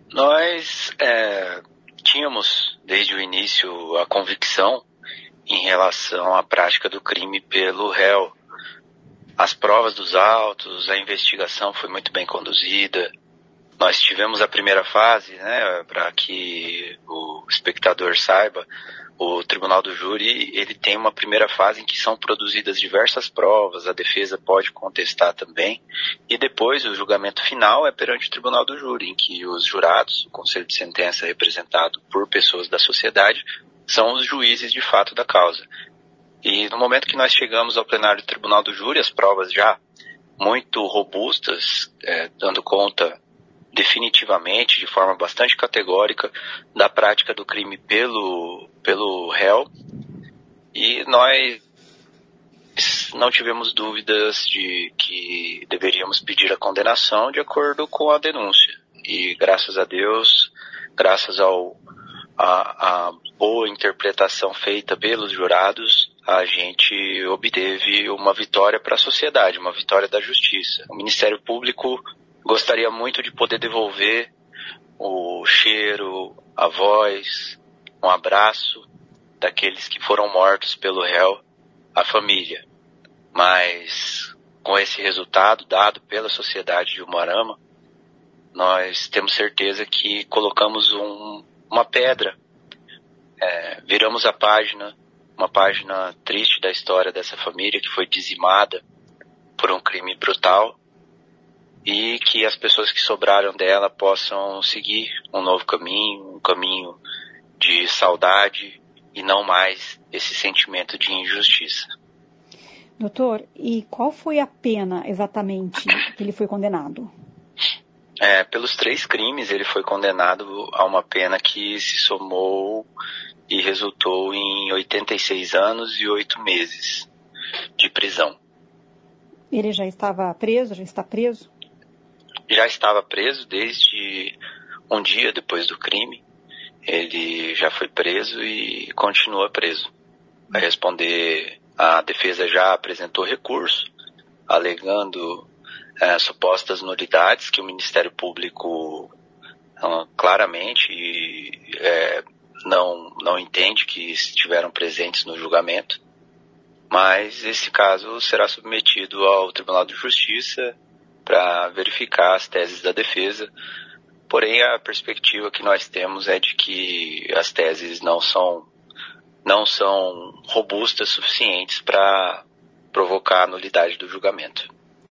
Nós tínhamos desde o início a convicção em relação à prática do crime pelo réu. As provas dos autos, a investigação foi muito bem conduzida. Nós tivemos a primeira fase, né, para que o espectador saiba, o Tribunal do Júri, ele tem uma primeira fase em que são produzidas diversas provas, a defesa pode contestar também, e depois o julgamento final é perante o Tribunal do Júri, em que os jurados, o Conselho de Sentença representado por pessoas da sociedade, são os juízes de fato da causa. E no momento que nós chegamos ao plenário do Tribunal do Júri, as provas já muito robustas, dando conta definitivamente, de forma bastante categórica, da prática do crime pelo réu, e nós não tivemos dúvidas de que deveríamos pedir a condenação de acordo com a denúncia. E graças a Deus, graças à boa interpretação feita pelos jurados, a gente obteve uma vitória para a sociedade, uma vitória da justiça. O Ministério Público gostaria muito de poder devolver o cheiro, a voz, um abraço daqueles que foram mortos pelo réu à família. Mas com esse resultado dado pela sociedade de Umuarama, nós temos certeza que colocamos uma pedra, viramos a página, uma página triste da história dessa família que foi dizimada por um crime brutal, e que as pessoas que sobraram dela possam seguir um novo caminho, um caminho de saudade e não mais esse sentimento de injustiça. Doutor, e qual foi a pena exatamente que ele foi condenado? Pelos 3 crimes ele foi condenado a uma pena que se somou e resultou em 86 anos e 8 meses de prisão. Ele já estava preso, já está preso? Já estava preso desde um dia depois do crime. Ele já foi preso e continua preso. Vai responder, a defesa já apresentou recurso, alegando supostas nulidades que o Ministério Público claramente não entende que estiveram presentes no julgamento. Mas esse caso será submetido ao Tribunal de Justiça para verificar as teses da defesa. Porém, a perspectiva que nós temos é de que as teses não são robustas suficientes para provocar a nulidade do julgamento.